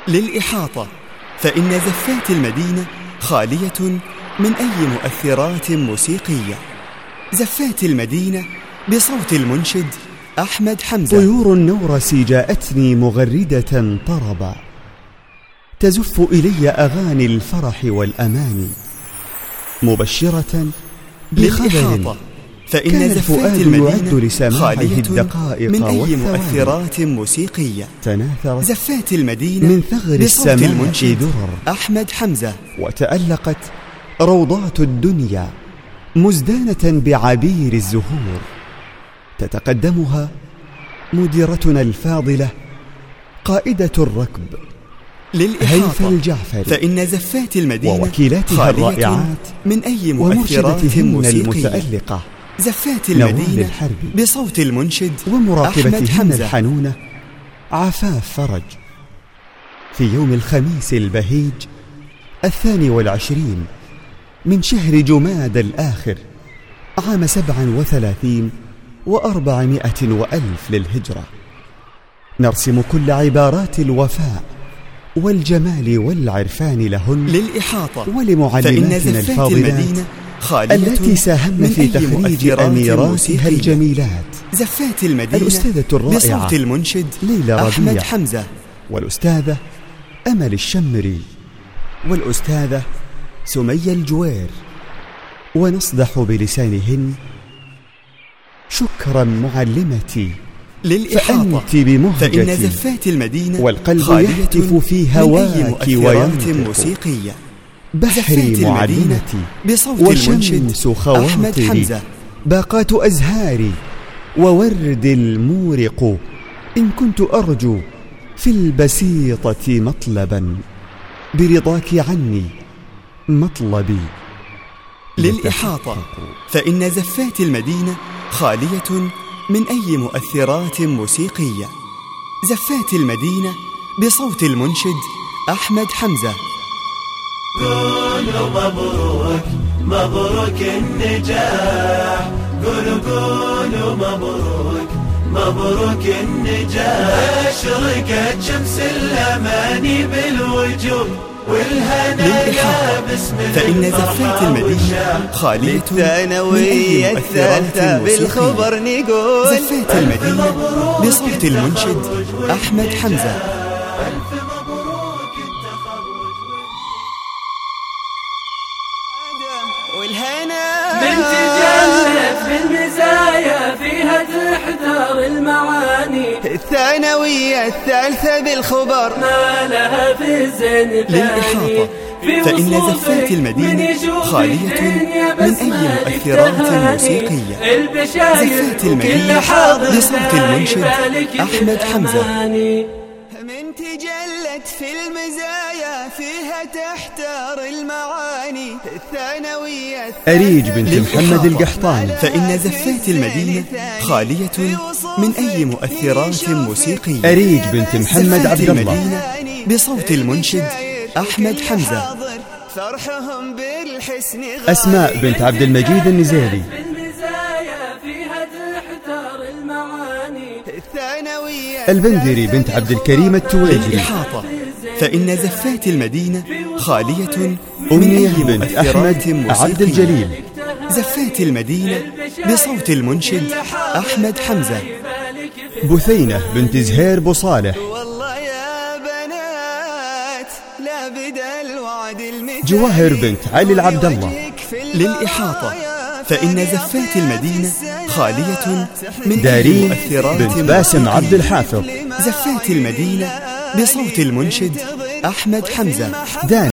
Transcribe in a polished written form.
للإحاطة، فإن زفات المدينة خالية من أي مؤثرات موسيقية. زفات المدينة بصوت المنشد أحمد حمزة. طيور النورس جاءتني مغردة طربا، تزف إلي أغاني الفرح والأمان، مبشرة بخبر فإن زفات المدينة خالية من أي مؤثرات موسيقية. تناثرت زفات المدينة من ثغر بصوت السماء المنشد درر أحمد حمزة، وتألقت روضات الدنيا مزدانة بعبير الزهور، تتقدمها مديرتنا الفاضلة قائدة الركب هيفا الجعفري، فإن زفات المدينة ووكيلاتها الرائعات من أي مؤثرات موسيقية. المتألقة زفات المدينة بصوت المنشد ومراقبتهن الحنونة عفاف فرج. في يوم الخميس البهيج 22 من شهر جماد الآخر عام 37 و400 وألف للهجرة، نرسم كل عبارات الوفاء والجمال والعرفان لهن للإحاطة، ولمعلماتنا الفاضلات التي ساهمن في تخريج أميراتها الجميلات. زفات المدينة الأستاذة الرائعة بصوت المنشد ليلى أحمد ربيع، حمزة، والأستاذة أمل الشمري، والأستاذة سمية الجوير، ونصدح بلسانهن: شكرا معلمتي، للإحاطة، فأنت بمهجتي، فإن زفات المدينة والقلب يهتف في هواك وينطق موسيقية. بحري معلمتي بصوت وشمس أحمد حمزة، باقات أزهاري وورد المورق، إن كنت أرجو في البسيطة مطلبا برضاك عني مطلبي. للإحاطة، فإن زفات المدينة خالية من أي مؤثرات موسيقية. زفات المدينة بصوت المنشد أحمد حمزة. قولوا مبروك مبروك النجاح، قولوا مبروك مبروك النجاح، أشرقت شمس الأماني بالوجوه والهنايا باسم فإن زفات المدينة خالية من أي مؤثرات بالخبر نقول زفات المدينة بصوت المنشد أحمد حمزة. بنت جنة بالمزايا فيها تحتار المعاني، الثانوية الثالثة بالخبر ما لها في الزين للإحاطة، فإن زفات المدينة خالية من أي مؤثرات موسيقية. زفات المدينة بصوت المنشد أحمد حمزة. من تجلت في المزايا فيها تحتار المعاني، الثانوية أريج بنت محمد القحطاني، فإن زفات المدينة خالية من أي مؤثرات موسيقية. أريج بنت محمد عبد الله بصوت المنشد أحمد حمزة. فرحهم بالحسن أسماء بنت عبد المجيد النزيلي، البندري بنت عبد الكريم التويجري. للإحاطة، فإن زفات المدينة خالية من أمنية أي بنت أحمد مؤثرات عبد الجليل. زفات المدينة بصوت المنشد أحمد حمزة. بثينة بنت زهير بوصالح، والله يا بنات لا بدا الوعد المثالي. جواهر بنت علي العبد الله. للإحاطة، فإن زفات المدينة خالية من دارين مؤثرات بنت باسم عبد الحافظ. زفات المدينة بصوت المنشد أحمد حمزة. دان